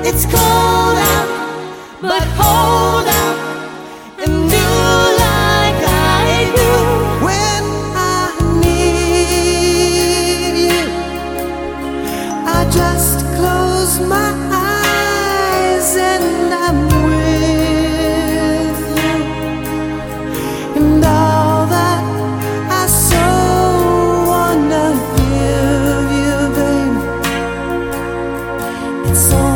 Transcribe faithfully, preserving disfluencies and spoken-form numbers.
It's cold out, but hold out and do like I do. When I need you, I just close my eyes and I'm with you. And all that I so wanna give you, baby, it's all